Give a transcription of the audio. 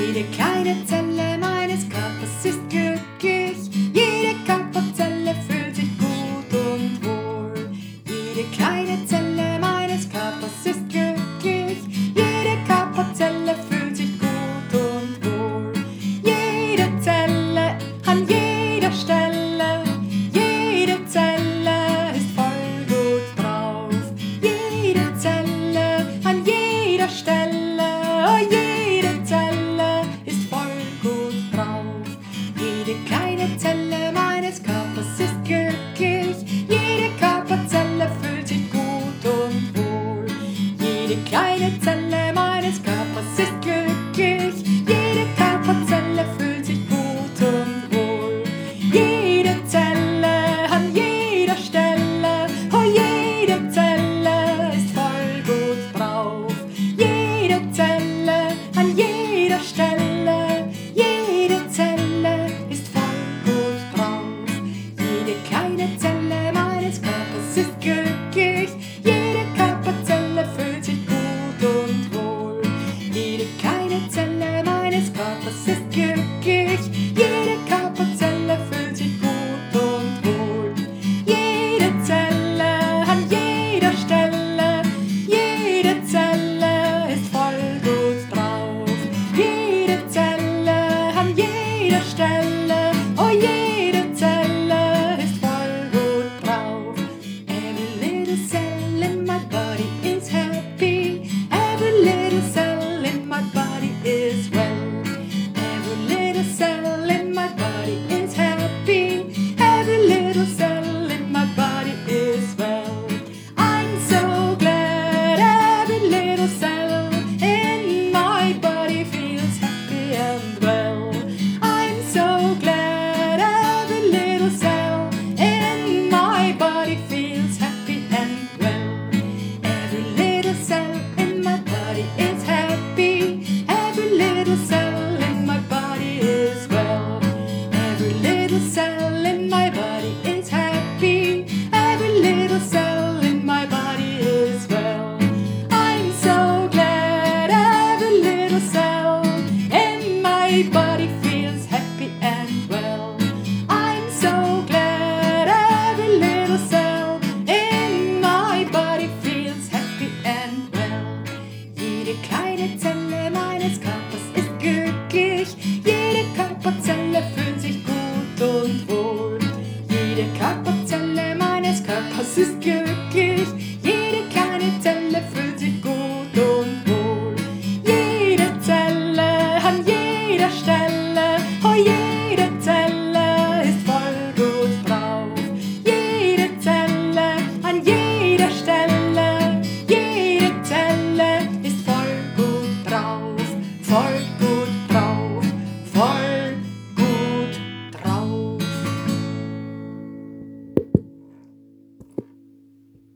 Jede kleine Zelle meines Körpers ist glücklich. Jede Körperzelle fühlt sich gut und wohl. Jede kleine Zelle meines Körpers ist glücklich. Jede Körperzelle fühlt sich gut und wohl. Jede Zelle an jeder Stelle, jede Zelle ist voll gut drauf. Jede Zelle an jeder Stelle, oh, jede Zelle ist voll gut drauf. Jede kleine Zelle meines Körpers ist glücklich. Jede Körperzelle fühlt sich gut und wohl. Jede kleine Zelle meines Körpers ist glücklich. Jede Körperzelle fühlt sich gut und wohl. Jede Zelle an jeder Stelle, oh, jede Zelle ist voll gut drauf. Jede Zelle an jeder Stelle, jede Zelle ist voll gut drauf. Jede kleine Zelle meines Körpers ist glücklich. Jede Körperzelle fühlt sich gut und wohl. Jede kleine Zelle meines Körpers ist glücklich. Jede Körperzelle fühlt sich gut und wohl. Jede Zelle an jeder Stelle, jede Zelle ist voll gut drauf. Jede Zelle an jeder Stelle, oh, jede Zelle ist voll gut drauf. Every little cell in my body is happy. Every little cell in my body is well. Every little cell in my body is happy. Every little cell in my body is well. I'm so glad every little cell in my body feels happy and well. I'm so glad every little cell in my body feels happy and well. Every little cell in my body is happy. Every little cell in my body is well. Every little cell in my body is happy. Every little cell in my body is well. I'm so glad every little cell in my body feels happy and well. I'm so glad every little cell in my body feels happy and well. Jede kleine Zelle meines Körpers ist glücklich. Jede Körperzelle fühlt sich gut und wohl. Jede Körperzelle meines Körpers ist glücklich. Jede kleine Zelle fühlt sich gut und wohl. Jede Zelle an jeder Stelle, oh, jede Zelle ist voll gut drauf. Jede Zelle an jeder Stelle, jede Zelle ist voll gut drauf. Voll gut drauf, voll